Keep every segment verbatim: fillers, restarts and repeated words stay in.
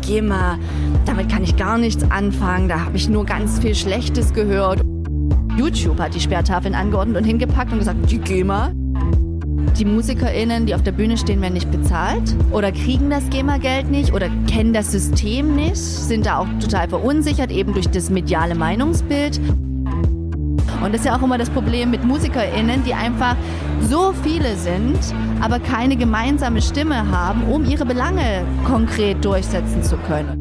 GEMA, damit kann ich gar nichts anfangen, da habe ich nur ganz viel Schlechtes gehört. YouTube hat die Sperrtafeln angeordnet und hingepackt und gesagt, die GEMA. Die MusikerInnen, die auf der Bühne stehen, werden nicht bezahlt oder kriegen das GEMA-Geld nicht oder kennen das System nicht, sind da auch total verunsichert, eben durch das mediale Meinungsbild. Und das ist ja auch immer das Problem mit MusikerInnen, die einfach so viele sind, aber keine gemeinsame Stimme haben, um ihre Belange konkret durchsetzen zu können.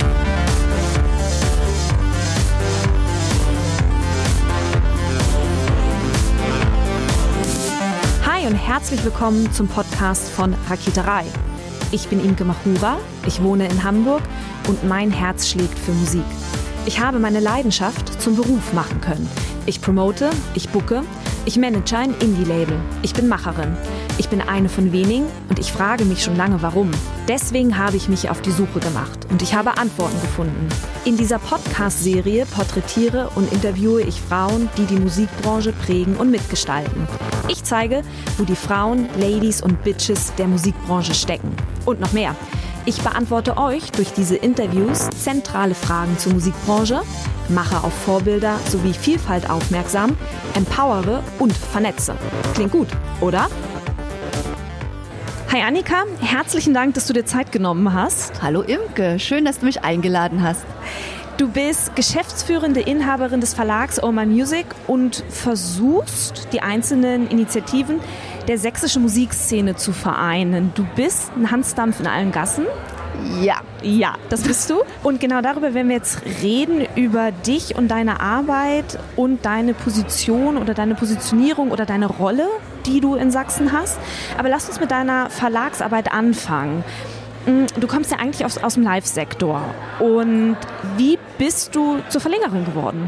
Hi und herzlich willkommen zum Podcast von Raketerei. Ich bin Imke Machura, ich wohne in Hamburg und mein Herz schlägt für Musik. Ich habe meine Leidenschaft zum Beruf machen können. Ich promote, ich booke, ich manage ein Indie-Label. Ich bin Macherin. Ich bin eine von wenigen und ich frage mich schon lange, warum. Deswegen habe ich mich auf die Suche gemacht und ich habe Antworten gefunden. In dieser Podcast-Serie porträtiere und interviewe ich Frauen, die die Musikbranche prägen und mitgestalten. Ich zeige, wo die Frauen, Ladies und Bitches der Musikbranche stecken. Und noch mehr. Ich beantworte euch durch diese Interviews zentrale Fragen zur Musikbranche, mache auf Vorbilder sowie Vielfalt aufmerksam, empowere und vernetze. Klingt gut, oder? Hi Annika, herzlichen Dank, dass du dir Zeit genommen hast. Hallo Imke, schön, dass du mich eingeladen hast. Du bist geschäftsführende Inhaberin des Verlags Oh My Music und versuchst, die einzelnen Initiativen der sächsischen Musikszene zu vereinen. Du bist ein Hansdampf in allen Gassen. Ja. Ja, das bist du. Und genau darüber werden wir jetzt reden, über dich und deine Arbeit und deine Position oder deine Positionierung oder deine Rolle, die du in Sachsen hast. Aber lass uns mit deiner Verlagsarbeit anfangen. Du kommst ja eigentlich aus, aus dem Live-Sektor. Und wie bist du zur Verlegerin geworden?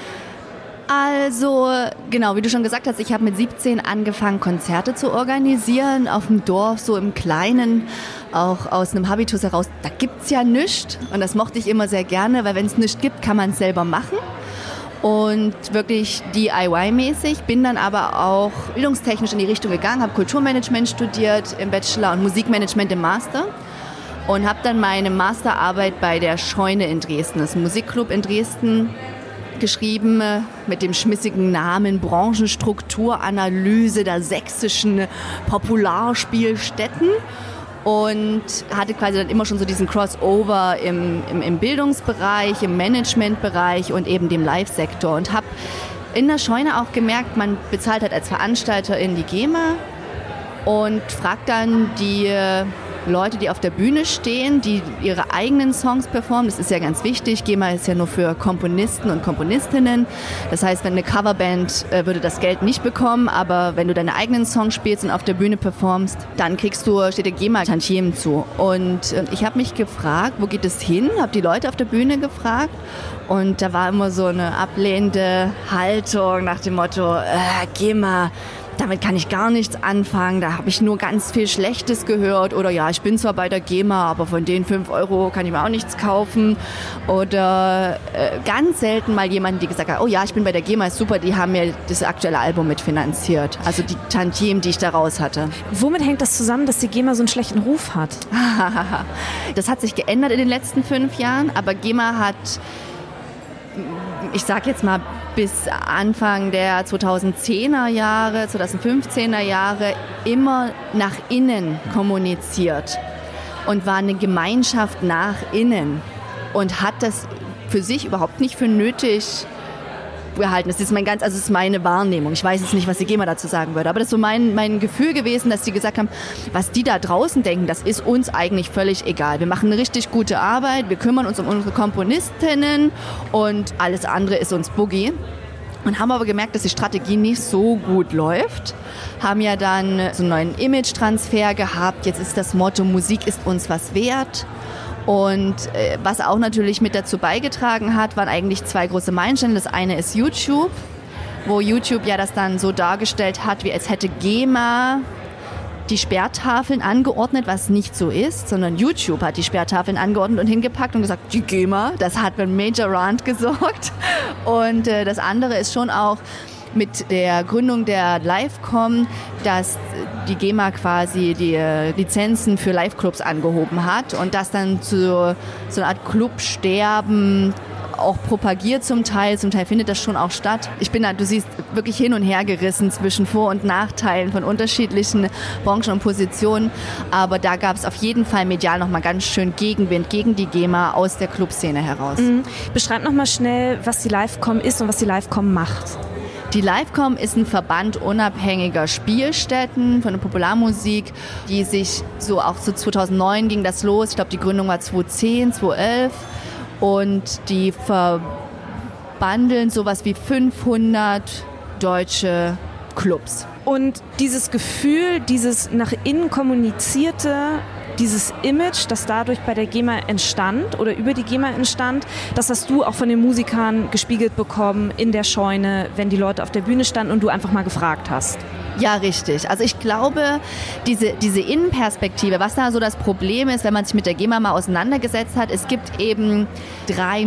Also, genau, wie du schon gesagt hast, ich habe mit siebzehn angefangen, Konzerte zu organisieren, auf dem Dorf, so im Kleinen, auch aus einem Habitus heraus. Da gibt's ja nichts und das mochte ich immer sehr gerne, weil wenn es nichts gibt, kann man es selber machen. Und wirklich D I Y-mäßig, bin dann aber auch bildungstechnisch in die Richtung gegangen, habe Kulturmanagement studiert im Bachelor und Musikmanagement im Master. Und habe dann meine Masterarbeit bei der Scheune in Dresden, das ist ein Musikclub in Dresden, geschrieben mit dem schmissigen Namen Branchenstrukturanalyse der sächsischen Popularspielstätten und hatte quasi dann immer schon so diesen Crossover im, im, im Bildungsbereich, im Managementbereich und eben dem Live-Sektor und habe in der Scheune auch gemerkt, man bezahlt halt als Veranstalterin die GEMA und fragt dann die Leute, die auf der Bühne stehen, die ihre eigenen Songs performen. Das ist ja ganz wichtig. GEMA ist ja nur für Komponisten und Komponistinnen. Das heißt, wenn eine Coverband äh, würde das Geld nicht bekommen, aber wenn du deine eigenen Songs spielst und auf der Bühne performst, dann kriegst du, steht der GEMA-Tantiemen zu. Und äh, ich habe mich gefragt, wo geht es hin? Habe die Leute auf der Bühne gefragt und da war immer so eine ablehnende Haltung nach dem Motto, äh, GEMA, damit kann ich gar nichts anfangen, da habe ich nur ganz viel Schlechtes gehört oder ja, ich bin zwar bei der GEMA, aber von den fünf Euro kann ich mir auch nichts kaufen oder äh, ganz selten mal jemand, die gesagt hat, oh ja, ich bin bei der GEMA, ist super, die haben mir das aktuelle Album mitfinanziert, also die Tantiemen, die ich da raus hatte. Womit hängt das zusammen, dass die GEMA so einen schlechten Ruf hat? Das hat sich geändert in den letzten fünf Jahren, aber GEMA hat, ich sag jetzt mal, bis Anfang der zweitausendzehner Jahre, zweitausendfünfzehner Jahre immer nach innen kommuniziert und war eine Gemeinschaft nach innen und hat das für sich überhaupt nicht für nötig gehalten. Das ist mein ganz, also das ist meine Wahrnehmung. Ich weiß jetzt nicht, was die GEMA dazu sagen würde, aber das ist so mein, mein Gefühl gewesen, dass die gesagt haben, was die da draußen denken, das ist uns eigentlich völlig egal. Wir machen eine richtig gute Arbeit, wir kümmern uns um unsere Komponistinnen und alles andere ist uns Boogie. Und haben aber gemerkt, dass die Strategie nicht so gut läuft. Haben ja dann so einen neuen Image-Transfer gehabt. Jetzt ist das Motto, Musik ist uns was wert. Und äh, was auch natürlich mit dazu beigetragen hat, waren eigentlich zwei große Meilensteine. Das eine ist YouTube, wo YouTube ja das dann so dargestellt hat, wie als hätte GEMA die Sperrtafeln angeordnet, was nicht so ist, sondern YouTube hat die Sperrtafeln angeordnet und hingepackt und gesagt, die GEMA, das hat für einen Major Rant gesorgt. Und äh, das andere ist schon auch, mit der Gründung der Livecom, dass die GEMA quasi die Lizenzen für Live-Clubs angehoben hat und das dann zu so einer Art Clubsterben auch propagiert zum Teil. Zum Teil findet das schon auch statt. Ich bin da, du siehst, wirklich hin und her gerissen zwischen Vor- und Nachteilen von unterschiedlichen Branchen und Positionen. Aber da gab es auf jeden Fall medial nochmal ganz schön Gegenwind gegen die GEMA aus der Clubszene heraus. Mhm. Beschreib nochmal schnell, was die Livecom ist und was die Livecom macht. Die Livecom ist ein Verband unabhängiger Spielstätten von der Popularmusik, die sich so auch so zweitausendneun ging das los. Ich glaube, die Gründung war zweitausendzehn, zweitausendelf. Und die verbandeln sowas wie fünfhundert deutsche Clubs. Und dieses Gefühl, dieses nach innen kommunizierte, dieses Image, das dadurch bei der GEMA entstand oder über die GEMA entstand, das hast du auch von den Musikern gespiegelt bekommen in der Scheune, wenn die Leute auf der Bühne standen und du einfach mal gefragt hast. Ja, richtig. Also ich glaube, diese, diese Innenperspektive, was da so das Problem ist, wenn man sich mit der GEMA mal auseinandergesetzt hat, es gibt eben drei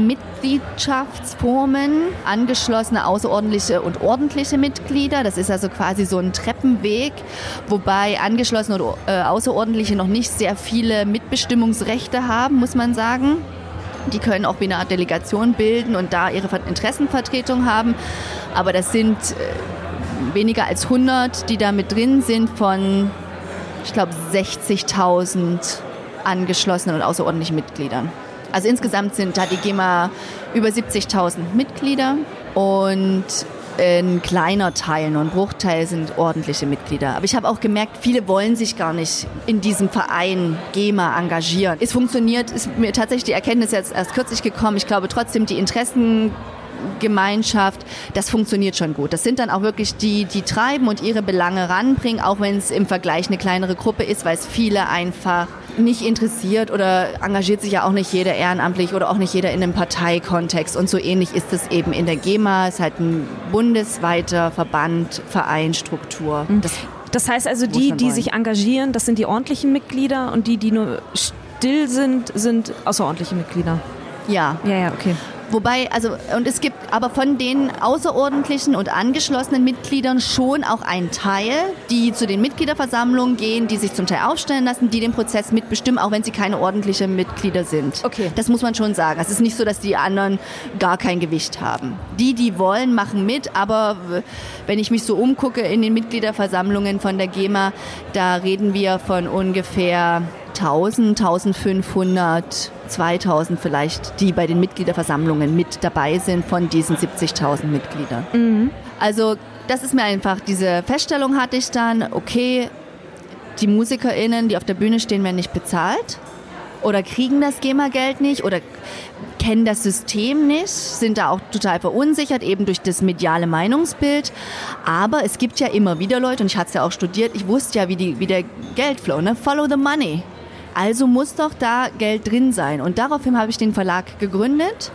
Mitgliedschaftsformen, angeschlossene, außerordentliche und ordentliche Mitglieder. Das ist also quasi so ein Treppenweg, wobei angeschlossene und äh, außerordentliche noch nicht sehr viele Mitbestimmungsrechte haben, muss man sagen. Die können auch wie eine Art Delegation bilden und da ihre Interessenvertretung haben. Aber das sind äh, weniger als hundert, die da mit drin sind von, ich glaube, sechzigtausend angeschlossenen und außerordentlichen Mitgliedern. Also insgesamt sind, hat die GEMA über siebzigtausend Mitglieder und ein kleiner Teil, nur ein Bruchteil sind ordentliche Mitglieder. Aber ich habe auch gemerkt, viele wollen sich gar nicht in diesem Verein GEMA engagieren. Es funktioniert, ist mir tatsächlich die Erkenntnis jetzt erst kürzlich gekommen. Ich glaube trotzdem, die Interessen Gemeinschaft, das funktioniert schon gut. Das sind dann auch wirklich die, die treiben und ihre Belange ranbringen, auch wenn es im Vergleich eine kleinere Gruppe ist, weil es viele einfach nicht interessiert oder engagiert sich ja auch nicht jeder ehrenamtlich oder auch nicht jeder in einem Parteikontext. Und so ähnlich ist es eben in der GEMA. Es ist halt ein bundesweiter Verband, Verein, Struktur. Das, das heißt also, die, die sich engagieren, das sind die ordentlichen Mitglieder und die, die nur still sind, sind außerordentliche Mitglieder. Ja. Ja, ja, okay. Wobei, also, und es gibt aber von den außerordentlichen und angeschlossenen Mitgliedern schon auch einen Teil, die zu den Mitgliederversammlungen gehen, die sich zum Teil aufstellen lassen, die den Prozess mitbestimmen, auch wenn sie keine ordentlichen Mitglieder sind. Okay. Das muss man schon sagen. Es ist nicht so, dass die anderen gar kein Gewicht haben. Die, die wollen, machen mit, aber wenn ich mich so umgucke in den Mitgliederversammlungen von der GEMA, da reden wir von ungefähr tausend, eintausendfünfhundert, zweitausend vielleicht, die bei den Mitgliederversammlungen mit dabei sind von diesen siebzigtausend Mitgliedern. Mhm. Also das ist mir einfach, diese Feststellung hatte ich dann, okay, die MusikerInnen, die auf der Bühne stehen, werden nicht bezahlt oder kriegen das GEMA-Geld nicht oder kennen das System nicht, sind da auch total verunsichert, eben durch das mediale Meinungsbild. Aber es gibt ja immer wieder Leute, und ich hatte es ja auch studiert, ich wusste ja, wie, die, wie der Geldflow, ne? Follow the money. Also muss doch da Geld drin sein. Und daraufhin habe ich den Verlag gegründet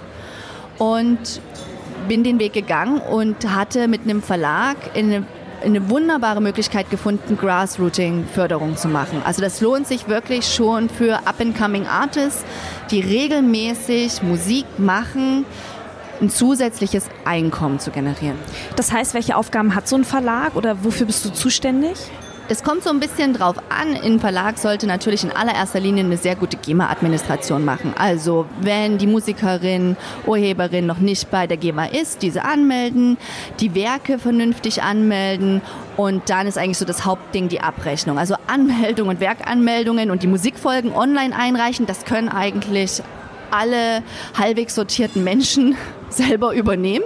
und bin den Weg gegangen und hatte mit einem Verlag eine, eine wunderbare Möglichkeit gefunden, Grassrooting-Förderung zu machen. Also das lohnt sich wirklich schon für Up-and-Coming Artists, die regelmäßig Musik machen, ein zusätzliches Einkommen zu generieren. Das heißt, welche Aufgaben hat so ein Verlag oder wofür bist du zuständig? Es kommt so ein bisschen drauf an. Ein Verlag sollte natürlich in allererster Linie eine sehr gute GEMA-Administration machen. Also wenn die Musikerin, Urheberin noch nicht bei der GEMA ist, diese anmelden, die Werke vernünftig anmelden und dann ist eigentlich so das Hauptding die Abrechnung. Also Anmeldung und Werkanmeldungen und die Musikfolgen online einreichen, das können eigentlich alle halbwegs sortierten Menschen selber übernehmen.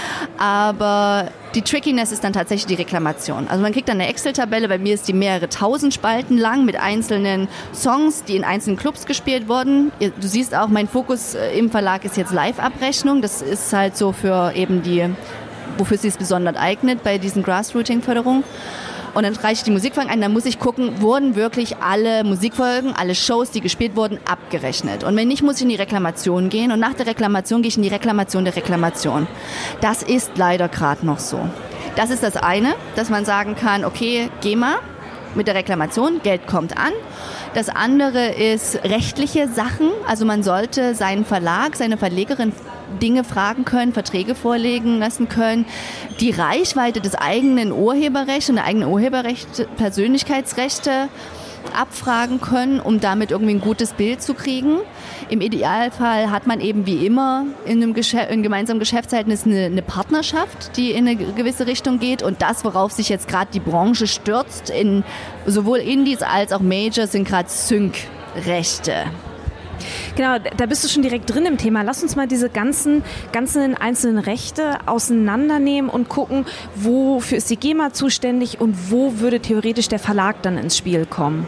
Aber die Trickiness ist dann tatsächlich die Reklamation. Also man kriegt dann eine Excel-Tabelle, bei mir ist die mehrere tausend Spalten lang mit einzelnen Songs, die in einzelnen Clubs gespielt wurden. Du siehst auch, mein Fokus im Verlag ist jetzt Live-Abrechnung. Das ist halt so für eben die, wofür es sich besonders eignet bei diesen Grassrooting-Förderungen. Und dann reiche ich die Musikfolgen ein, dann muss ich gucken, wurden wirklich alle Musikfolgen, alle Shows, die gespielt wurden, abgerechnet. Und wenn nicht, muss ich in die Reklamation gehen und nach der Reklamation gehe ich in die Reklamation der Reklamation. Das ist leider gerade noch so. Das ist das eine, dass man sagen kann, okay, GEMA mit der Reklamation, Geld kommt an. Das andere ist rechtliche Sachen, also man sollte seinen Verlag, seine Verlegerin Dinge fragen können, Verträge vorlegen lassen können, die Reichweite des eigenen Urheberrechts und der eigenen Urheberrechte, Persönlichkeitsrechte abfragen können, um damit irgendwie ein gutes Bild zu kriegen. Im Idealfall hat man eben wie immer in einem, Geschä- in einem gemeinsamen Geschäftsverhältnis eine, eine Partnerschaft, die in eine gewisse Richtung geht, und das, worauf sich jetzt gerade die Branche stürzt, in sowohl Indies als auch Majors, sind gerade Sync-Rechte. Genau, da bist du schon direkt drin im Thema. Lass uns mal diese ganzen, ganzen einzelnen Rechte auseinandernehmen und gucken, wofür ist die GEMA zuständig und wo würde theoretisch der Verlag dann ins Spiel kommen.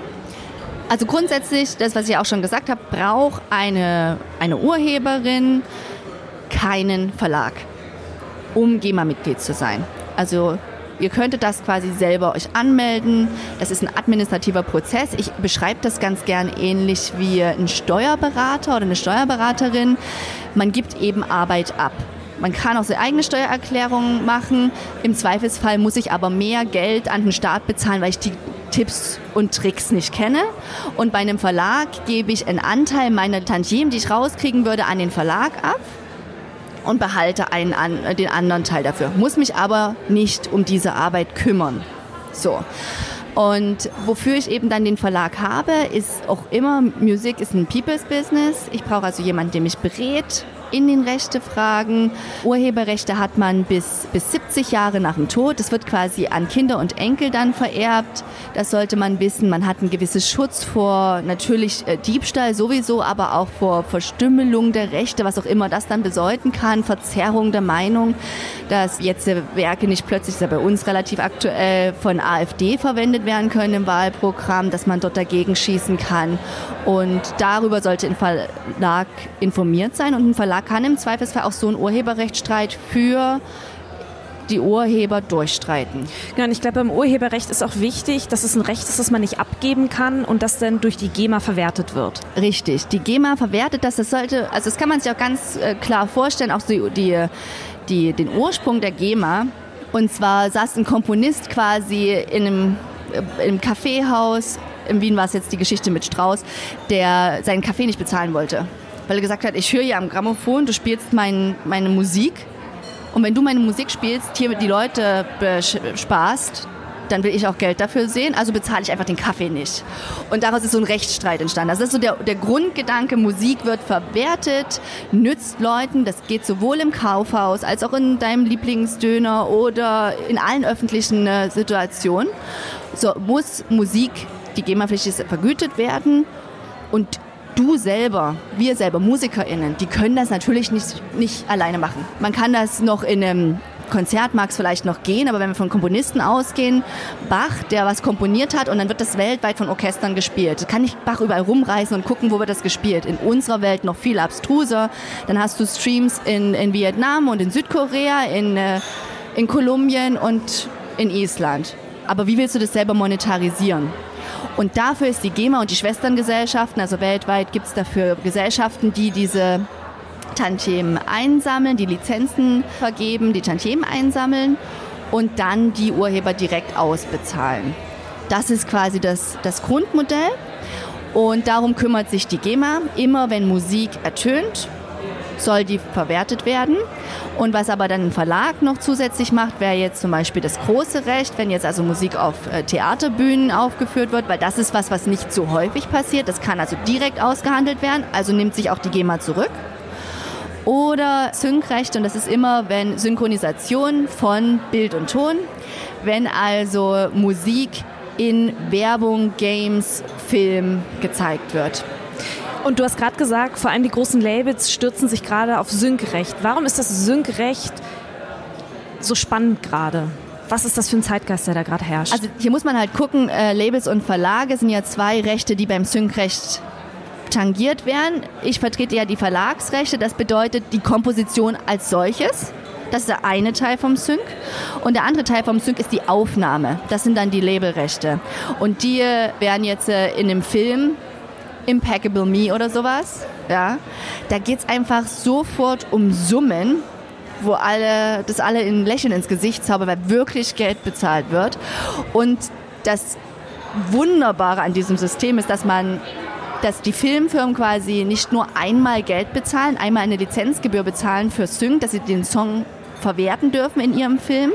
Also grundsätzlich, das, was ich auch schon gesagt habe, braucht eine, eine Urheberin keinen Verlag, um GEMA-Mitglied zu sein. Also ihr könntet das quasi selber euch anmelden. Das ist ein administrativer Prozess. Ich beschreibe das ganz gern ähnlich wie ein Steuerberater oder eine Steuerberaterin. Man gibt eben Arbeit ab. Man kann auch seine eigene Steuererklärung machen. Im Zweifelsfall muss ich aber mehr Geld an den Staat bezahlen, weil ich die Tipps und Tricks nicht kenne. Und bei einem Verlag gebe ich einen Anteil meiner Tantiemen, die ich rauskriegen würde, an den Verlag ab und behalte einen an, den anderen Teil dafür. Muss mich aber nicht um diese Arbeit kümmern. So. Und wofür ich eben dann den Verlag habe, ist auch immer, Musik ist ein People's Business. Ich brauche also jemanden, der mich berät in den Rechtefragen. Urheberrechte hat man bis, bis siebzig Jahre nach dem Tod. Das wird quasi an Kinder und Enkel dann vererbt. Das sollte man wissen. Man hat einen gewissen Schutz vor natürlich äh, Diebstahl sowieso, aber auch vor Verstümmelung der Rechte, was auch immer das dann bedeuten kann. Verzerrung der Meinung, dass jetzt äh, Werke nicht plötzlich, ist ja bei uns relativ aktuell, von AfD verwendet werden können im Wahlprogramm, dass man dort dagegen schießen kann. Und darüber sollte ein Verlag informiert sein, und ein Verlag kann im Zweifelsfall auch so einen Urheberrechtsstreit für die Urheber durchstreiten. Ja, und ich glaube, beim Urheberrecht ist auch wichtig, dass es ein Recht ist, das man nicht abgeben kann und das dann durch die GEMA verwertet wird. Richtig, die GEMA verwertet das. Das sollte, also das kann man sich auch ganz äh, klar vorstellen, auch die, die, die, den Ursprung der GEMA. Und zwar saß ein Komponist quasi in einem, äh, in einem Kaffeehaus, in Wien war es jetzt die Geschichte mit Strauss, der seinen Kaffee nicht bezahlen wollte. Weil er gesagt hat, ich höre hier am Grammophon, du spielst mein, meine Musik, und wenn du meine Musik spielst, hier die Leute bespaßt, dann will ich auch Geld dafür sehen, also bezahle ich einfach den Kaffee nicht. Und daraus ist so ein Rechtsstreit entstanden. Das ist so der, der Grundgedanke, Musik wird verwertet, nützt Leuten, das geht sowohl im Kaufhaus als auch in deinem Lieblingsdöner oder in allen öffentlichen äh, Situationen. So muss Musik, die GEMA-pflichtig ist, vergütet werden, und du selber, wir selber, MusikerInnen, die können das natürlich nicht, nicht alleine machen. Man kann das noch in einem Konzert, mag es vielleicht noch gehen, aber wenn wir von Komponisten ausgehen, Bach, der was komponiert hat, und dann wird das weltweit von Orchestern gespielt. Kann nicht Bach überall rumreisen und gucken, wo wird das gespielt. In unserer Welt noch viel abstruser. Dann hast du Streams in, in Vietnam und in Südkorea, in, äh, in Kolumbien und in Island. Aber wie willst du das selber monetarisieren? Und dafür ist die GEMA und die Schwesterngesellschaften, also weltweit gibt es dafür Gesellschaften, die diese Tantiemen einsammeln, die Lizenzen vergeben, die Tantiemen einsammeln und dann die Urheber direkt ausbezahlen. Das ist quasi das, das Grundmodell, und darum kümmert sich die GEMA. Immer wenn Musik ertönt, soll die verwertet werden. Und was aber dann ein Verlag noch zusätzlich macht, wäre jetzt zum Beispiel das große Recht, wenn jetzt also Musik auf äh, Theaterbühnen aufgeführt wird, weil das ist was, was nicht so häufig passiert. Das kann also direkt ausgehandelt werden, also nimmt sich auch die GEMA zurück. Oder Sync-Recht, und das ist immer, wenn Synchronisation von Bild und Ton, wenn also Musik in Werbung, Games, Film gezeigt wird. Und du hast gerade gesagt, vor allem die großen Labels stürzen sich gerade auf Sync-Recht. Warum ist das Sync-Recht so spannend gerade? Was ist das für ein Zeitgeist, der da gerade herrscht? Also hier muss man halt gucken, äh, Labels und Verlage sind ja zwei Rechte, die beim Sync-Recht tangiert werden. Ich vertrete ja die Verlagsrechte, das bedeutet die Komposition als solches. Das ist der eine Teil vom Sync. Und der andere Teil vom Sync ist die Aufnahme. Das sind dann die Labelrechte. Und die werden jetzt äh, in einem Film, Impeccable Me oder sowas, ja, da geht es einfach sofort um Summen, wo alle, das alle ein Lächeln ins Gesicht zaubern, weil wirklich Geld bezahlt wird. Und das Wunderbare an diesem System ist, dass man dass die Filmfirmen quasi nicht nur einmal Geld bezahlen, einmal eine Lizenzgebühr bezahlen für Sync, dass sie den Song verwerten dürfen in ihrem Film,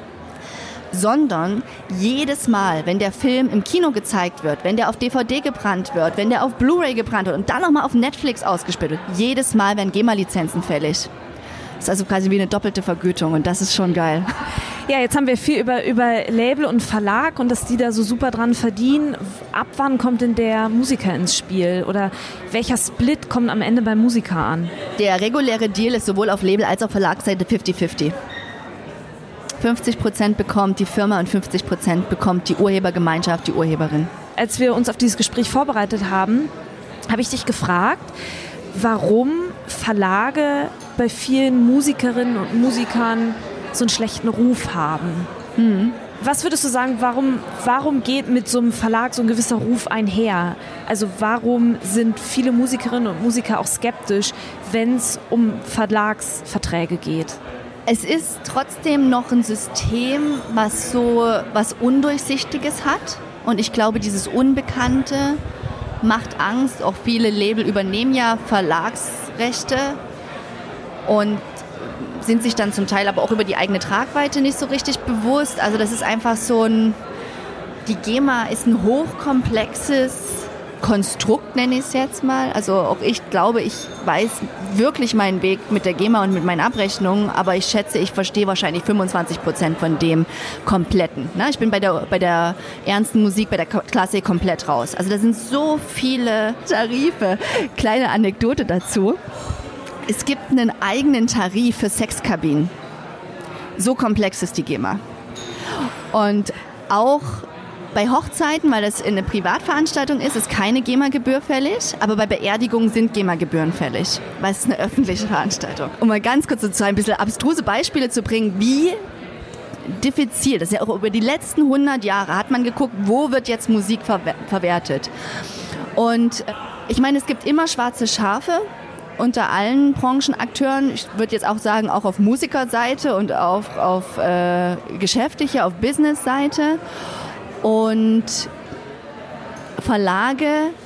sondern jedes Mal, wenn der Film im Kino gezeigt wird, wenn der auf D V D gebrannt wird, wenn der auf Blu-ray gebrannt wird und dann nochmal auf Netflix ausgespielt wird, jedes Mal werden GEMA-Lizenzen fällig. Das ist also quasi wie eine doppelte Vergütung und das ist schon geil. Ja, jetzt haben wir viel über, über Label und Verlag und dass die da so super dran verdienen. Ab wann kommt denn der Musiker ins Spiel oder welcher Split kommt am Ende beim Musiker an? Der reguläre Deal ist sowohl auf Label- als auch Verlagsseite fifty fifty. fünfzig Prozent bekommt die Firma und fünfzig Prozent bekommt die Urhebergemeinschaft, die Urheberin. Als wir uns auf dieses Gespräch vorbereitet haben, habe ich dich gefragt, warum Verlage bei vielen Musikerinnen und Musikern so einen schlechten Ruf haben. Hm. Was würdest du sagen, warum, warum geht mit so einem Verlag so ein gewisser Ruf einher? Also warum sind viele Musikerinnen und Musiker auch skeptisch, wenn es um Verlagsverträge geht? Es ist trotzdem noch ein System, was so was Undurchsichtiges hat. Und ich glaube, dieses Unbekannte macht Angst. Auch viele Label übernehmen ja Verlagsrechte und sind sich dann zum Teil aber auch über die eigene Tragweite nicht so richtig bewusst. Also das ist einfach so ein, die GEMA ist ein hochkomplexes Konstrukt, nenne ich es jetzt mal. Also auch ich glaube, ich weiß wirklich meinen Weg mit der GEMA und mit meinen Abrechnungen, aber ich schätze, ich verstehe wahrscheinlich fünfundzwanzig Prozent von dem Kompletten. Ne? Ich bin bei der, bei der ernsten Musik, bei der Klassik komplett raus. Also da sind so viele Tarife. Kleine Anekdote dazu. Es gibt einen eigenen Tarif für Sexkabinen. So komplex ist die GEMA. Und auch bei Hochzeiten, weil das eine Privatveranstaltung ist, ist keine GEMA-Gebühr fällig, aber bei Beerdigungen sind GEMA-Gebühren fällig, weil es ist eine öffentliche Veranstaltung. Um mal ganz kurz so ein bisschen abstruse Beispiele zu bringen, wie diffizil, das ist ja auch über die letzten hundert Jahre, hat man geguckt, wo wird jetzt Musik verwer- verwertet. Und ich meine, es gibt immer schwarze Schafe unter allen Branchenakteuren. Ich würde jetzt auch sagen, auch auf Musikerseite und auf, auf äh, geschäftlicher, auf Businessseite. Und Verlage,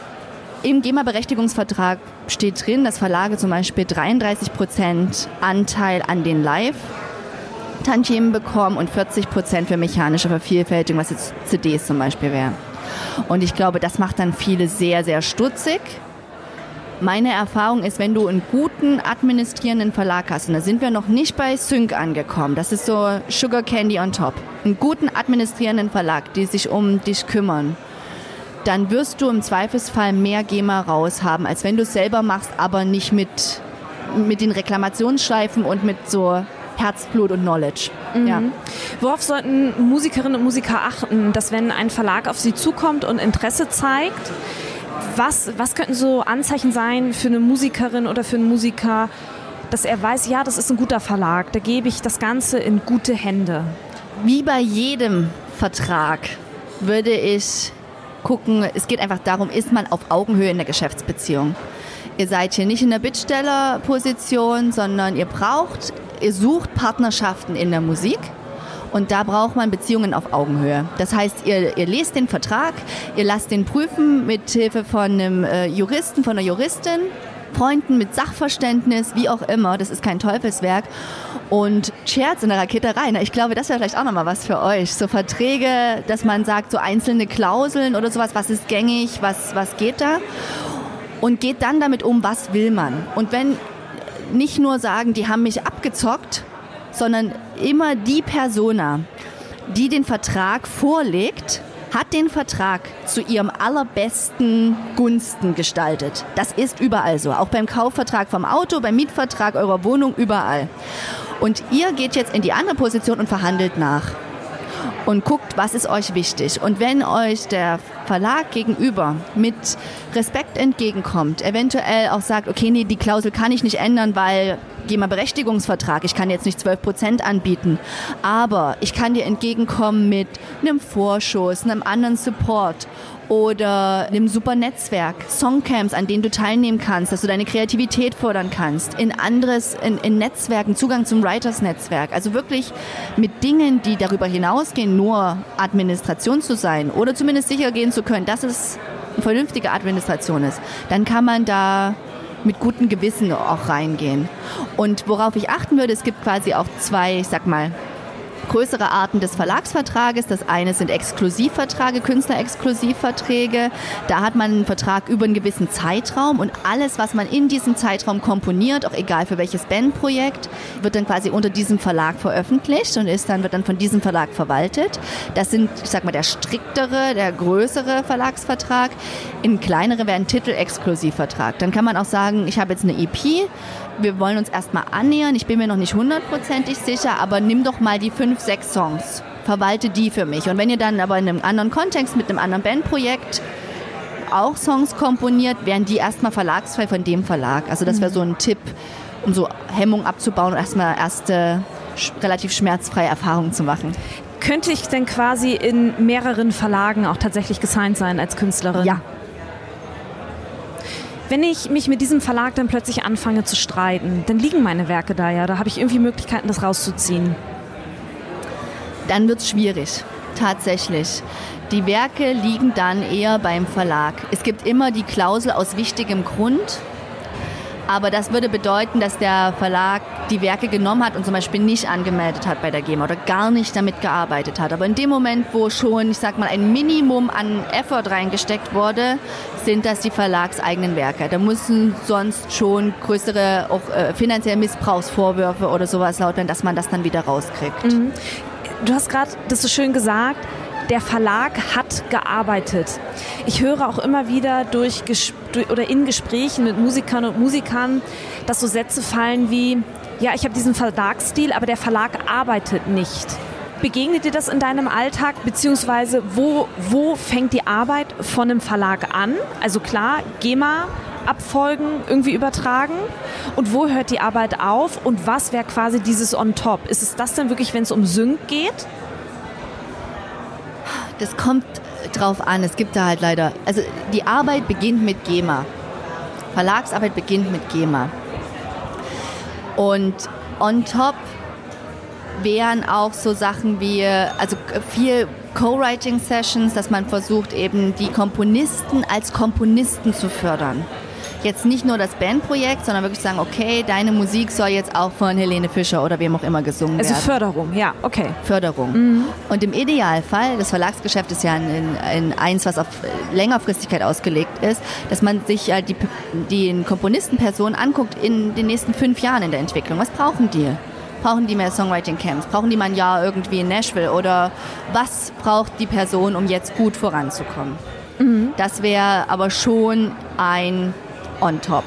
im GEMA-Berechtigungsvertrag steht drin, dass Verlage zum Beispiel dreiunddreißig Prozent Anteil an den Live-Tantiemen bekommen und vierzig Prozent für mechanische Vervielfältigung, was jetzt C Ds zum Beispiel wäre. Und ich glaube, das macht dann viele sehr, sehr stutzig. Meine Erfahrung ist, wenn du einen guten administrierenden Verlag hast, und da sind wir noch nicht bei Sync angekommen, das ist so Sugar Candy on top, einen guten administrierenden Verlag, die sich um dich kümmern, dann wirst du im Zweifelsfall mehr GEMA raus haben, als wenn du es selber machst, aber nicht mit, mit den Reklamationsschleifen und mit so Herzblut und Knowledge. Mhm. Ja. Worauf sollten Musikerinnen und Musiker achten, dass wenn ein Verlag auf sie zukommt und Interesse zeigt, Was, was könnten so Anzeichen sein für eine Musikerin oder für einen Musiker, dass er weiß, ja, das ist ein guter Verlag, da gebe ich das Ganze in gute Hände? Wie bei jedem Vertrag würde ich gucken, es geht einfach darum, ist man auf Augenhöhe in der Geschäftsbeziehung. Ihr seid hier nicht in der Bittstellerposition, sondern ihr braucht, ihr sucht Partnerschaften in der Musik. Und da braucht man Beziehungen auf Augenhöhe. Das heißt, ihr, ihr lest den Vertrag, ihr lasst den prüfen mit Hilfe von einem äh, Juristen, von einer Juristin, Freunden mit Sachverständnis, wie auch immer. Das ist kein Teufelswerk. Und Scherz in der Raketerei. Na, ich glaube, das wäre vielleicht auch nochmal was für euch. So Verträge, dass man sagt, so einzelne Klauseln oder sowas, was ist gängig, was, was geht da? Und geht dann damit um, was will man? Und wenn nicht nur sagen, die haben mich abgezockt, sondern immer die Persona, die den Vertrag vorlegt, hat den Vertrag zu ihrem allerbesten Gunsten gestaltet. Das ist überall so, auch beim Kaufvertrag vom Auto, beim Mietvertrag eurer Wohnung, überall. Und ihr geht jetzt in die andere Position und verhandelt nach und guckt, was ist euch wichtig. Und wenn euch der Verlag gegenüber mit Respekt entgegenkommt, eventuell auch sagt, okay, nee, die Klausel kann ich nicht ändern, weil GEMA-Berechtigungsvertrag, ich kann jetzt nicht zwölf Prozent anbieten, aber ich kann dir entgegenkommen mit einem Vorschuss, einem anderen Support oder einem super Netzwerk, Songcamps, an denen du teilnehmen kannst, dass du deine Kreativität fördern kannst, in anderes, in, in Netzwerken, Zugang zum Writers-Netzwerk, also wirklich mit Dingen, die darüber hinausgehen, nur Administration zu sein oder zumindest sicher gehen zu können, dass es ein vernünftige Administration ist, dann kann man da mit gutem Gewissen auch reingehen. Und worauf ich achten würde, es gibt quasi auch zwei, ich sag mal, größere Arten des Verlagsvertrages. Das eine sind Exklusivverträge, Künstlerexklusivverträge. Da hat man einen Vertrag über einen gewissen Zeitraum und alles, was man in diesem Zeitraum komponiert, auch egal für welches Bandprojekt, wird dann quasi unter diesem Verlag veröffentlicht und ist dann, wird dann von diesem Verlag verwaltet. Das sind, ich sag mal, der striktere, der größere Verlagsvertrag. Ein kleinere wäre ein Titelexklusivvertrag. Dann kann man auch sagen, ich habe jetzt eine E P, wir wollen uns erstmal annähern, ich bin mir noch nicht hundertprozentig sicher, aber nimm doch mal die fünf, sechs Songs, verwalte die für mich. Und wenn ihr dann aber in einem anderen Kontext mit einem anderen Bandprojekt auch Songs komponiert, werden die erstmal verlagsfrei von dem Verlag. Also das wäre so ein Tipp, um so Hemmung abzubauen und erstmal erste relativ schmerzfreie Erfahrungen zu machen. Könnte ich denn quasi in mehreren Verlagen auch tatsächlich gesigned sein als Künstlerin? Ja. Wenn ich mich mit diesem Verlag dann plötzlich anfange zu streiten, dann liegen meine Werke da ja, da habe ich irgendwie Möglichkeiten, das rauszuziehen. Dann wird es schwierig, tatsächlich. Die Werke liegen dann eher beim Verlag. Es gibt immer die Klausel aus wichtigem Grund, aber das würde bedeuten, dass der Verlag die Werke genommen hat und zum Beispiel nicht angemeldet hat bei der GEMA oder gar nicht damit gearbeitet hat. Aber in dem Moment, wo schon, ich sag mal, ein Minimum an Effort reingesteckt wurde, sind das die verlagseigenen Werke. Da müssen sonst schon größere auch äh, finanzielle Missbrauchsvorwürfe oder sowas laut werden, dass man das dann wieder rauskriegt. Mhm. Du hast gerade das so schön gesagt, der Verlag hat gearbeitet. Ich höre auch immer wieder durch oder in Gesprächen mit Musikern und Musikern, dass so Sätze fallen wie, ja, ich habe diesen Verlagsstil, aber der Verlag arbeitet nicht. Begegnet dir das in deinem Alltag, beziehungsweise wo, wo fängt die Arbeit von einem Verlag an? Also klar, GEMA, Abfolgen irgendwie übertragen. Und wo hört die Arbeit auf? Und was wäre quasi dieses on top? Ist es das denn wirklich, wenn es um Sync geht? Das kommt drauf an. Es gibt da halt leider, also die Arbeit beginnt mit GEMA. Verlagsarbeit beginnt mit GEMA. Und on top wären auch so Sachen wie, also viel Co-Writing-Sessions, dass man versucht, eben die Komponisten als Komponisten zu fördern. Jetzt nicht nur das Bandprojekt, sondern wirklich sagen, okay, deine Musik soll jetzt auch von Helene Fischer oder wem auch immer gesungen also werden. Also Förderung, ja, okay. Förderung. Mhm. Und im Idealfall, das Verlagsgeschäft ist ja in, in eins, was auf Längerfristigkeit ausgelegt ist, dass man sich äh, die, die Komponistenpersonen anguckt in den nächsten fünf Jahren in der Entwicklung. Was brauchen die? Brauchen die mehr Songwriting-Camps? Brauchen die mal ein Jahr irgendwie in Nashville? Oder was braucht die Person, um jetzt gut voranzukommen? Mhm. Das wäre aber schon ein on top.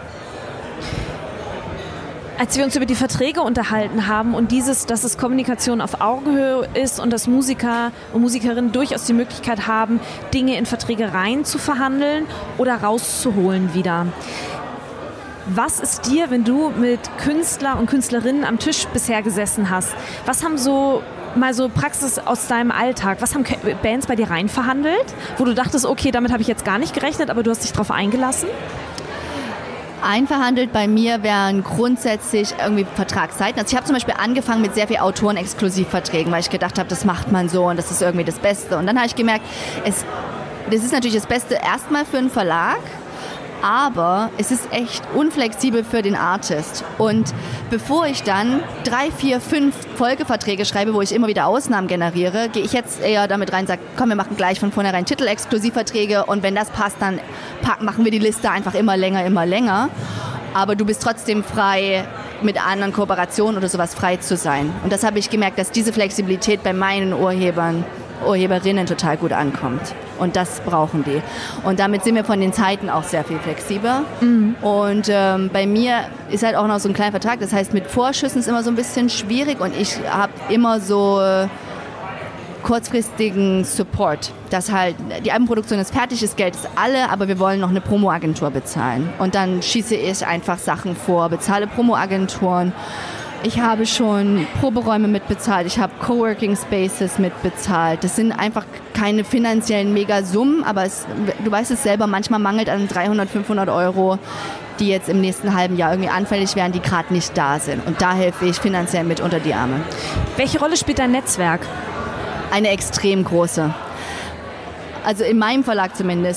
Als wir uns über die Verträge unterhalten haben und dieses, dass es Kommunikation auf Augenhöhe ist und dass Musiker und Musikerinnen durchaus die Möglichkeit haben, Dinge in Verträge rein zu verhandeln oder rauszuholen wieder. Was ist dir, wenn du mit Künstler und Künstlerinnen am Tisch bisher gesessen hast, was haben so mal so Praxis aus deinem Alltag, was haben Bands bei dir rein verhandelt, wo du dachtest, okay, damit habe ich jetzt gar nicht gerechnet, aber du hast dich darauf eingelassen? Einverhandelt bei mir wären grundsätzlich irgendwie Vertragszeiten. Also ich habe zum Beispiel angefangen mit sehr viel Autoren-Exklusivverträgen, weil ich gedacht habe, das macht man so und das ist irgendwie das Beste. Und dann habe ich gemerkt, es, das ist natürlich das Beste erstmal für einen Verlag, aber es ist echt unflexibel für den Artist. Und bevor ich dann drei, vier, fünf Folgeverträge schreibe, wo ich immer wieder Ausnahmen generiere, gehe ich jetzt eher damit rein und sage, komm, wir machen gleich von vornherein Titel-Exklusivverträge und wenn das passt, dann machen wir die Liste einfach immer länger, immer länger. Aber du bist trotzdem frei, mit anderen Kooperationen oder sowas frei zu sein. Und das habe ich gemerkt, dass diese Flexibilität bei meinen Urhebern Urheberinnen total gut ankommt. Und das brauchen die. Und damit sind wir von den Zeiten auch sehr viel flexibler. Mhm. Und ähm, bei mir ist halt auch noch so ein kleiner Vertrag. Das heißt, mit Vorschüssen ist immer so ein bisschen schwierig. Und ich habe immer so äh, kurzfristigen Support. Dass halt die Albenproduktion ist fertig, das Geld ist alle, aber wir wollen noch eine Promoagentur bezahlen. Und dann schieße ich einfach Sachen vor, bezahle Promoagenturen. Ich habe schon Proberäume mitbezahlt, ich habe Coworking Spaces mitbezahlt. Das sind einfach keine finanziellen Megasummen, aber es, du weißt es selber, manchmal mangelt an dreihundert, fünfhundert Euro, die jetzt im nächsten halben Jahr irgendwie anfällig wären, die gerade nicht da sind. Und da helfe ich finanziell mit unter die Arme. Welche Rolle spielt dein Netzwerk? Eine extrem große. Also in meinem Verlag zumindest.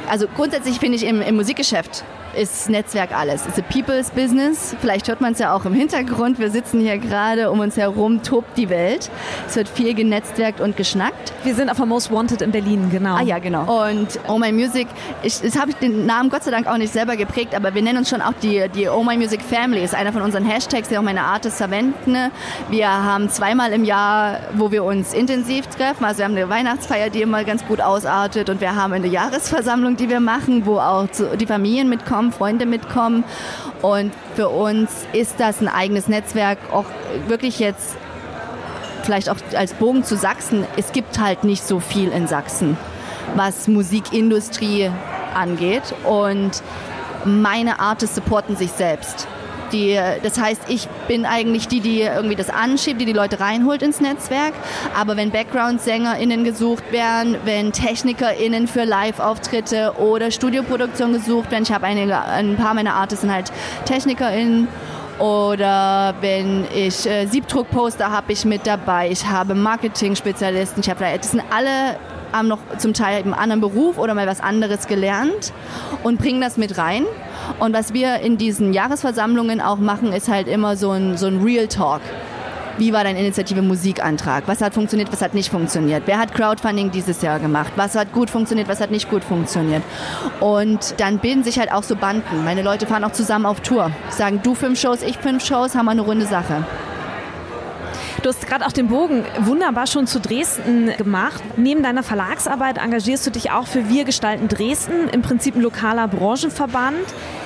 Also grundsätzlich finde ich im, im Musikgeschäft ist Netzwerk alles. It's a people's business. Vielleicht hört man es ja auch im Hintergrund. Wir sitzen hier gerade, um uns herum tobt die Welt. Es wird viel genetzwerkt und geschnackt. Wir sind auf der Most Wanted in Berlin, genau. Ah ja, genau. Und Oh My Music, ich, das habe ich den Namen Gott sei Dank auch nicht selber geprägt, aber wir nennen uns schon auch die, die Oh My Music Family. Ist einer von unseren Hashtags, die auch meine Artists verwenden. Wir haben zweimal im Jahr, wo wir uns intensiv treffen. Also wir haben eine Weihnachtsfeier, die immer ganz gut ausartet, und wir haben eine Jahresversammlung, die wir machen, wo auch die Familien mitkommen, Freunde mitkommen, und für uns ist das ein eigenes Netzwerk, auch wirklich jetzt vielleicht auch als Bogen zu Sachsen. Es gibt halt nicht so viel in Sachsen, was Musikindustrie angeht, und meine Artists supporten sich selbst. Die, das heißt, ich bin eigentlich die, die irgendwie das anschiebt, die die Leute reinholt ins Netzwerk. Aber wenn Background-SängerInnen gesucht werden, wenn TechnikerInnen für Live-Auftritte oder Studioproduktion gesucht werden, ich habe einige, ein paar meiner Artists sind halt TechnikerInnen. Oder wenn ich äh, Siebdruckposter habe ich mit dabei, ich habe Marketing-Spezialisten, ich habe, das sind alle haben noch zum Teil einen anderen Beruf oder mal was anderes gelernt und bringen das mit rein. Und was wir in diesen Jahresversammlungen auch machen, ist halt immer so ein, so ein Real Talk. Wie war dein Initiative Musikantrag? Was hat funktioniert, was hat nicht funktioniert? Wer hat Crowdfunding dieses Jahr gemacht? Was hat gut funktioniert, was hat nicht gut funktioniert? Und dann bilden sich halt auch so Banden. Meine Leute fahren auch zusammen auf Tour. Sagen, du fünf Shows, ich fünf Shows, haben wir eine runde Sache. Du hast gerade auch den Bogen wunderbar schon zu Dresden gemacht. Neben deiner Verlagsarbeit engagierst du dich auch für Wir gestalten Dresden, im Prinzip ein lokaler Branchenverband,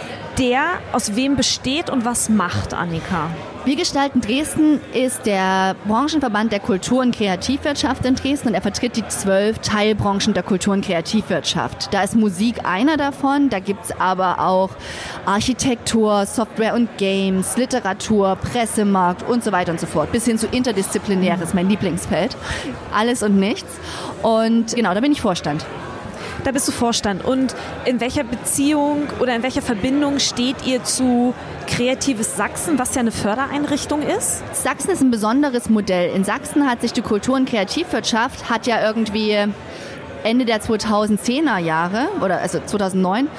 der aus wem besteht und was macht, Annika? Wir gestalten Dresden ist der Branchenverband der Kultur- und Kreativwirtschaft in Dresden, und er vertritt die zwölf Teilbranchen der Kultur- und Kreativwirtschaft. Da ist Musik einer davon, da gibt es aber auch Architektur, Software und Games, Literatur, Pressemarkt und so weiter und so fort. Bis hin zu Interdisziplinäres, mein Lieblingsfeld. Alles und nichts. Und genau, da bin ich Vorstand. Da bist du Vorstand. Und in welcher Beziehung oder in welcher Verbindung steht ihr zu Kreatives Sachsen, was ja eine Fördereinrichtung ist? Sachsen ist ein besonderes Modell. In Sachsen hat sich die Kultur- und Kreativwirtschaft hat ja irgendwie Ende der zweitausendzehner Jahre oder also zweitausendneun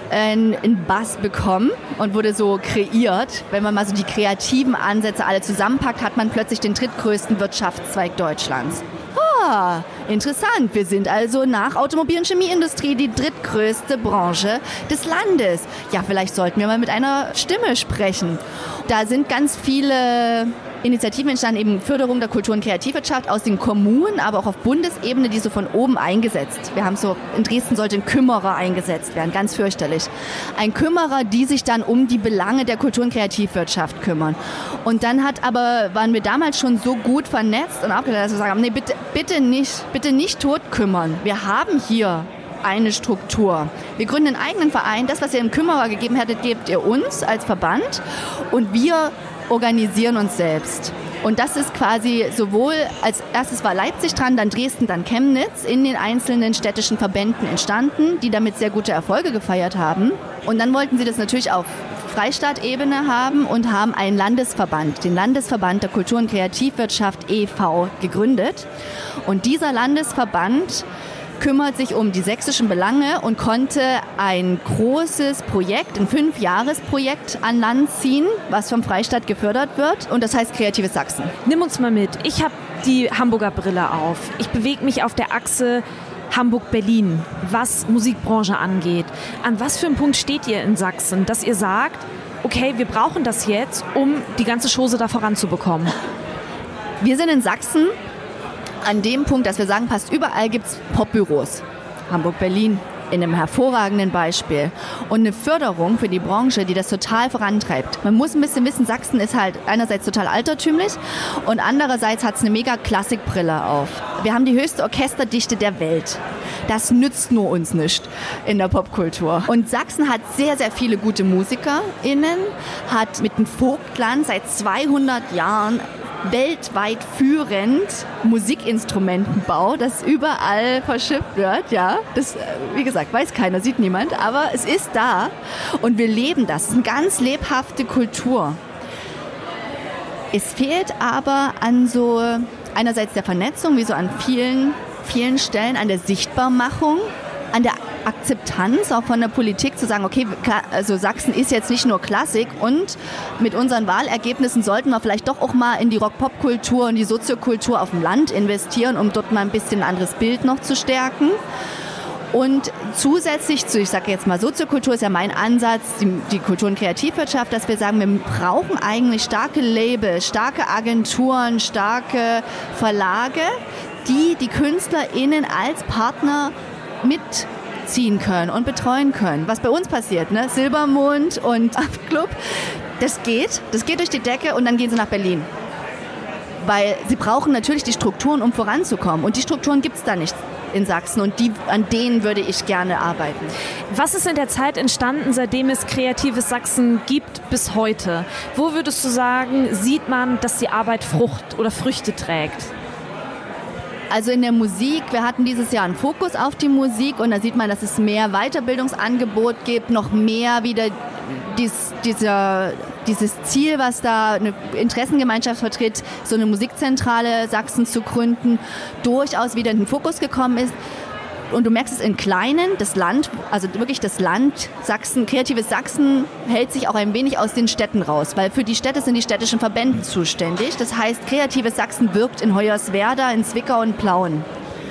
einen Bass bekommen und wurde so kreiert. Wenn man mal so die kreativen Ansätze alle zusammenpackt, hat man plötzlich den drittgrößten Wirtschaftszweig Deutschlands. Ah, interessant. Wir sind also nach Automobil- und Chemieindustrie die drittgrößte Branche des Landes. Ja, vielleicht sollten wir mal mit einer Stimme sprechen. Da sind ganz viele Initiativen entstanden, eben Förderung der Kultur- und Kreativwirtschaft aus den Kommunen, aber auch auf Bundesebene, die so von oben eingesetzt. Wir haben so, in Dresden sollte ein Kümmerer eingesetzt werden, ganz fürchterlich. Ein Kümmerer, die sich dann um die Belange der Kultur- und Kreativwirtschaft kümmern. Und dann hat aber, waren wir damals schon so gut vernetzt und abgeleitet, dass wir sagen, nee, bitte, bitte nicht, bitte nicht tot kümmern. Wir haben hier eine Struktur. Wir gründen einen eigenen Verein. Das, was ihr im Kümmerer gegeben hättet, gebt ihr uns als Verband, und wir organisieren uns selbst. Und das ist quasi sowohl, als erstes war Leipzig dran, dann Dresden, dann Chemnitz, in den einzelnen städtischen Verbänden entstanden, die damit sehr gute Erfolge gefeiert haben. Und dann wollten sie das natürlich auf Freistaat-Ebene haben und haben einen Landesverband, den Landesverband der Kultur- und Kreativwirtschaft e V gegründet. Und dieser Landesverband kümmert sich um die sächsischen Belange und konnte ein großes Projekt, ein Fünfjahresprojekt an Land ziehen, was vom Freistaat gefördert wird, und das heißt Kreatives Sachsen. Nimm uns mal mit. Ich habe die Hamburger Brille auf. Ich bewege mich auf der Achse Hamburg-Berlin, was Musikbranche angeht. An was für einem Punkt steht ihr in Sachsen, dass ihr sagt, okay, wir brauchen das jetzt, um die ganze Chose da voranzubekommen? Wir sind in Sachsen an dem Punkt, dass wir sagen, fast überall gibt es Popbüros. Hamburg, Berlin, in einem hervorragenden Beispiel. Und eine Förderung für die Branche, die das total vorantreibt. Man muss ein bisschen wissen, Sachsen ist halt einerseits total altertümlich und andererseits hat es eine mega Klassikbrille auf. Wir haben die höchste Orchesterdichte der Welt. Das nützt nur uns nicht in der Popkultur. Und Sachsen hat sehr, sehr viele gute MusikerInnen, hat mit dem Vogtland seit zweihundert Jahren weltweit führend Musikinstrumentenbau, das überall verschifft wird, ja. Das, wie gesagt, weiß keiner, sieht niemand, aber es ist da und wir leben das. Es ist eine ganz lebhafte Kultur. Es fehlt aber an so einerseits der Vernetzung, wie so an vielen, vielen Stellen, an der Sichtbarmachung, an der Akzeptanz auch von der Politik zu sagen, okay, also Sachsen ist jetzt nicht nur Klassik und mit unseren Wahlergebnissen sollten wir vielleicht doch auch mal in die Rock-Pop-Kultur und die Soziokultur auf dem Land investieren, um dort mal ein bisschen ein anderes Bild noch zu stärken. Und zusätzlich zu, ich sage jetzt mal, Soziokultur ist ja mein Ansatz, die, die Kultur- und Kreativwirtschaft, dass wir sagen, wir brauchen eigentlich starke Labels, starke Agenturen, starke Verlage, die die KünstlerInnen als Partner mitziehen können und betreuen können. Was bei uns passiert, ne? Silbermond und Club, das geht, das geht durch die Decke und dann gehen sie nach Berlin. Weil sie brauchen natürlich die Strukturen, um voranzukommen. Und die Strukturen gibt es da nicht in Sachsen und die, an denen würde ich gerne arbeiten. Was ist in der Zeit entstanden, seitdem es kreatives Sachsen gibt bis heute? Wo würdest du sagen, sieht man, dass die Arbeit Frucht oder Früchte trägt? Also in der Musik, wir hatten dieses Jahr einen Fokus auf die Musik und da sieht man, dass es mehr Weiterbildungsangebot gibt, noch mehr wieder dies, dieser, dieses Ziel, was da eine Interessengemeinschaft vertritt, so eine Musikzentrale Sachsen zu gründen, durchaus wieder in den Fokus gekommen ist. Und du merkst es in Kleinen, das Land, also wirklich das Land Sachsen, kreatives Sachsen hält sich auch ein wenig aus den Städten raus, weil für die Städte sind die städtischen Verbände zuständig. Das heißt, kreatives Sachsen wirkt in Hoyerswerda, in Zwickau und Plauen.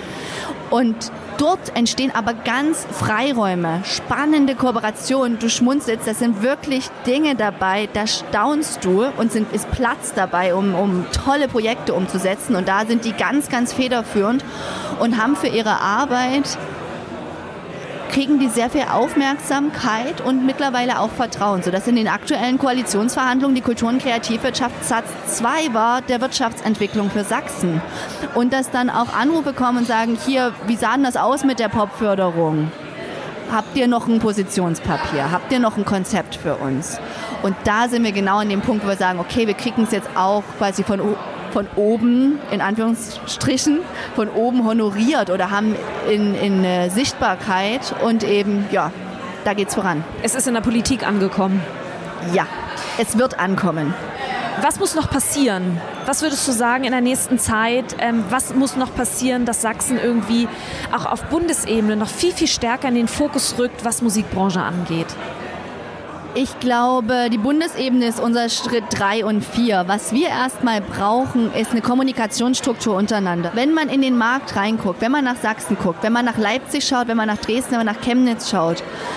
Und dort entstehen aber ganz Freiräume, spannende Kooperationen. Du schmunzelst, das sind wirklich Dinge dabei, da staunst du und sind, ist Platz dabei, um, um tolle Projekte umzusetzen. Und da sind die ganz, ganz federführend und haben für ihre Arbeit, kriegen die sehr viel Aufmerksamkeit und mittlerweile auch Vertrauen, sodass in den aktuellen Koalitionsverhandlungen die Kultur- und Kreativwirtschaft Satz zwei war der Wirtschaftsentwicklung für Sachsen. Und dass dann auch Anrufe kommen und sagen, hier, wie sah denn das aus mit der Popförderung? Habt ihr noch ein Positionspapier? Habt ihr noch ein Konzept für uns? Und da sind wir genau an dem Punkt, wo wir sagen, okay, wir kriegen es jetzt auch quasi von von oben, in Anführungsstrichen, von oben honoriert oder haben in, in äh, Sichtbarkeit und eben, ja, da geht's voran. Es ist in der Politik angekommen. Ja, es wird ankommen. Was muss noch passieren? Was würdest du sagen in der nächsten Zeit? Ähm, was muss noch passieren, dass Sachsen irgendwie auch auf Bundesebene noch viel, viel stärker in den Fokus rückt, was Musikbranche angeht? Ich glaube, die Bundesebene ist unser Schritt drei und vier. Was wir erstmal brauchen, ist eine Kommunikationsstruktur untereinander. Wenn man in den Markt reinguckt, wenn man nach Sachsen guckt, wenn man nach Leipzig schaut, wenn man nach Dresden, wenn man nach Chemnitz schaut,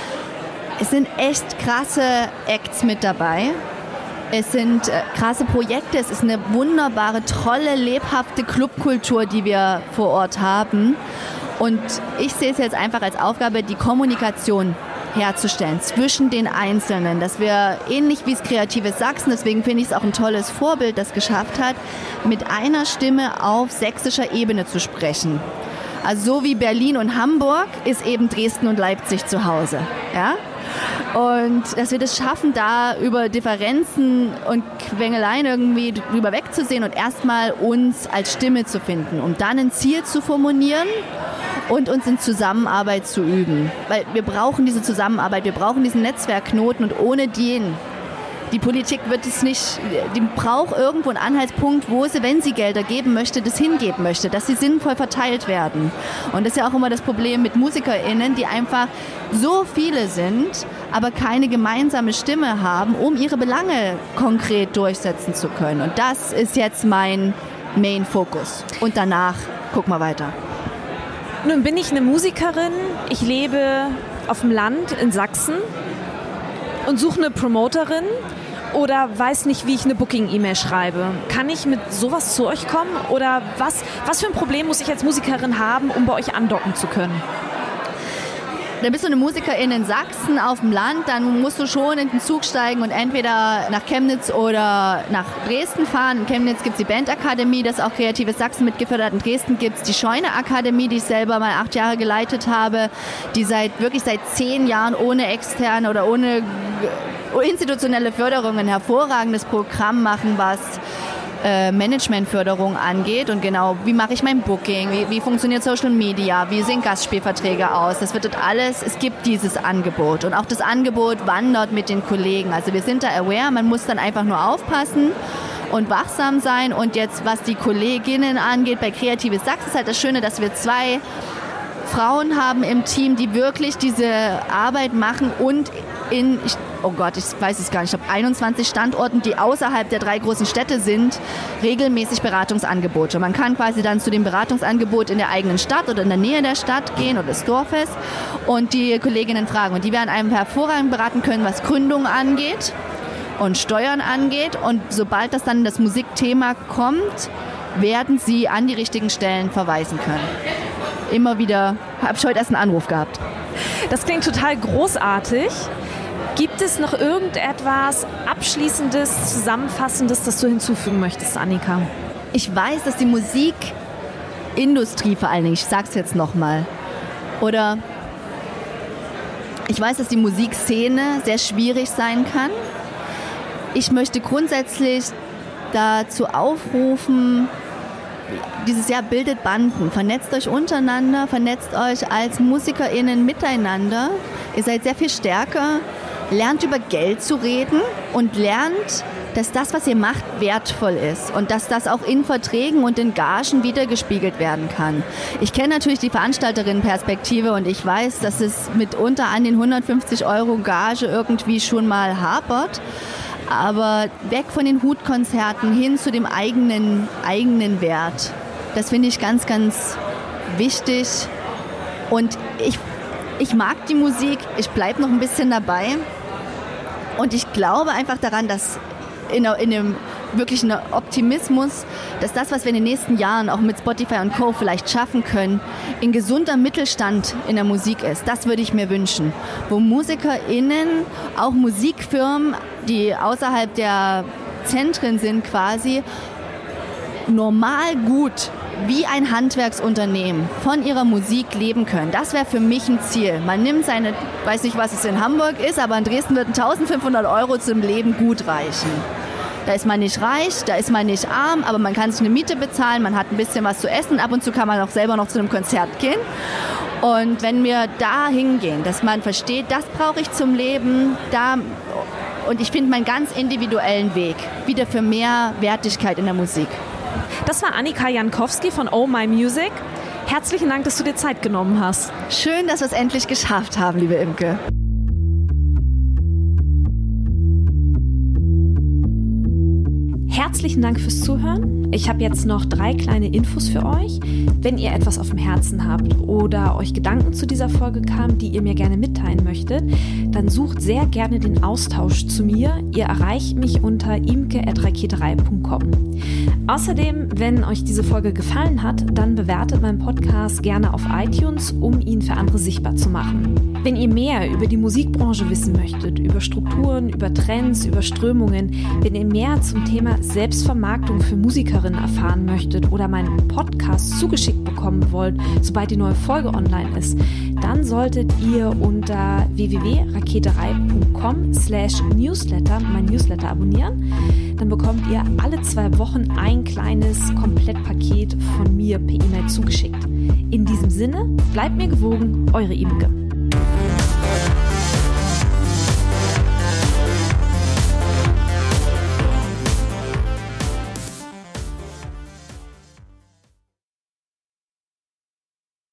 es sind echt krasse Acts mit dabei. Es sind äh, krasse Projekte, es ist eine wunderbare, tolle, lebhafte Clubkultur, die wir vor Ort haben. Und ich sehe es jetzt einfach als Aufgabe, die Kommunikation herzustellen zwischen den Einzelnen, dass wir ähnlich wie es kreatives Sachsen, deswegen finde ich es auch ein tolles Vorbild, das geschafft hat, mit einer Stimme auf sächsischer Ebene zu sprechen. Also so wie Berlin und Hamburg ist eben Dresden und Leipzig zu Hause. Ja? Und dass wir das schaffen, da über Differenzen und Quengeleien irgendwie drüber wegzusehen und erstmal uns als Stimme zu finden, um dann ein Ziel zu formulieren und uns in Zusammenarbeit zu üben. Weil wir brauchen diese Zusammenarbeit, wir brauchen diesen Netzwerkknoten und ohne den, die Politik wird es nicht, die braucht irgendwo einen Anhaltspunkt, wo sie, wenn sie Gelder geben möchte, das hingeben möchte, dass sie sinnvoll verteilt werden. Und das ist ja auch immer das Problem mit MusikerInnen, die einfach so viele sind, aber keine gemeinsame Stimme haben, um ihre Belange konkret durchsetzen zu können. Und das ist jetzt mein Main-Fokus. Und danach gucken wir weiter. Nun bin ich eine Musikerin, ich lebe auf dem Land in Sachsen und suche eine Promoterin oder weiß nicht, wie ich eine Booking-E-Mail schreibe. Kann ich mit sowas zu euch kommen oder was, was für ein Problem muss ich als Musikerin haben, um bei euch andocken zu können? Da bist du eine Musikerin in Sachsen auf dem Land, dann musst du schon in den Zug steigen und entweder nach Chemnitz oder nach Dresden fahren. In Chemnitz gibt es die Bandakademie, das auch kreatives Sachsen mitgefördert. In Dresden gibt es die Scheune-Akademie, die ich selber mal acht Jahre geleitet habe, die seit wirklich seit zehn Jahren ohne externe oder ohne institutionelle Förderung ein hervorragendes Programm machen, was Managementförderung angeht und genau, wie mache ich mein Booking, wie, wie funktioniert Social Media, wie sehen Gastspielverträge aus, das wird dort alles, es gibt dieses Angebot und auch das Angebot wandert mit den Kollegen, also wir sind da aware, man muss dann einfach nur aufpassen und wachsam sein und jetzt, was die Kolleginnen angeht, bei Kreatives Sachsen ist halt das Schöne, dass wir zwei Frauen haben im Team, die wirklich diese Arbeit machen und in, ich, oh Gott, ich weiß es gar nicht, ich glaube einundzwanzig Standorten, die außerhalb der drei großen Städte sind, regelmäßig Beratungsangebote. Man kann quasi dann zu dem Beratungsangebot in der eigenen Stadt oder in der Nähe der Stadt gehen oder des Dorfes und die Kolleginnen fragen. Und die werden einem hervorragend beraten können, was Gründung angeht und Steuern angeht. Und sobald das dann das Musikthema kommt, werden sie an die richtigen Stellen verweisen können. Immer wieder, habe ich heute erst einen Anruf gehabt. Das klingt total großartig. Gibt es noch irgendetwas Abschließendes, Zusammenfassendes, das du hinzufügen möchtest, Annika? Ich weiß, dass die Musikindustrie vor allen Dingen, ich sag's jetzt nochmal, oder ich weiß, dass die Musikszene sehr schwierig sein kann. Ich möchte grundsätzlich dazu aufrufen, dieses Jahr bildet Banden, vernetzt euch untereinander, vernetzt euch als MusikerInnen miteinander. Ihr seid sehr viel stärker, lernt über Geld zu reden und lernt, dass das, was ihr macht, wertvoll ist und dass das auch in Verträgen und in Gagen wiedergespiegelt werden kann. Ich kenne natürlich die Veranstalterinnenperspektive und ich weiß, dass es mitunter an den hundertfünfzig Euro Gage irgendwie schon mal hapert. Aber weg von den Hutkonzerten hin zu dem eigenen, eigenen Wert. Das finde ich ganz, ganz wichtig. Und ich, ich mag die Musik, ich bleibe noch ein bisschen dabei. Und ich glaube einfach daran, dass in, in einem wirklichen Optimismus, dass das, was wir in den nächsten Jahren auch mit Spotify und Co. vielleicht schaffen können, ein gesunder Mittelstand in der Musik ist. Das würde ich mir wünschen. Wo MusikerInnen, auch Musikfirmen, die außerhalb der Zentren sind quasi, normal gut wie ein Handwerksunternehmen von ihrer Musik leben können. Das wäre für mich ein Ziel. Man nimmt seine, weiß nicht, was es in Hamburg ist, aber in Dresden würden eintausendfünfhundert Euro zum Leben gut reichen. Da ist man nicht reich, da ist man nicht arm, aber man kann sich eine Miete bezahlen, man hat ein bisschen was zu essen, ab und zu kann man auch selber noch zu einem Konzert gehen. Und wenn wir da hingehen, dass man versteht, das brauche ich zum Leben, da, und ich finde meinen ganz individuellen Weg wieder für mehr Wertigkeit in der Musik. Das war Annika Jankowski von Oh My Music. Herzlichen Dank, dass du dir Zeit genommen hast. Schön, dass wir es endlich geschafft haben, liebe Imke. Herzlichen Dank fürs Zuhören. Ich habe jetzt noch drei kleine Infos für euch. Wenn ihr etwas auf dem Herzen habt oder euch Gedanken zu dieser Folge kamen, die ihr mir gerne mitteilen möchtet, dann sucht sehr gerne den Austausch zu mir. Ihr erreicht mich unter imke at raketerei punkt com. Außerdem, wenn euch diese Folge gefallen hat, dann bewertet meinen Podcast gerne auf iTunes, um ihn für andere sichtbar zu machen. Wenn ihr mehr über die Musikbranche wissen möchtet, über Strukturen, über Trends, über Strömungen, wenn ihr mehr zum Thema Selbstvermarktung für Musikerinnen erfahren möchtet oder meinen Podcast zugeschickt bekommen wollt, sobald die neue Folge online ist, dann solltet ihr unter w w w punkt raketerei punkt com slash newsletter mein Newsletter abonnieren. Dann bekommt ihr alle zwei Wochen ein kleines Komplettpaket von mir per E-Mail zugeschickt. In diesem Sinne, bleibt mir gewogen, eure Imke.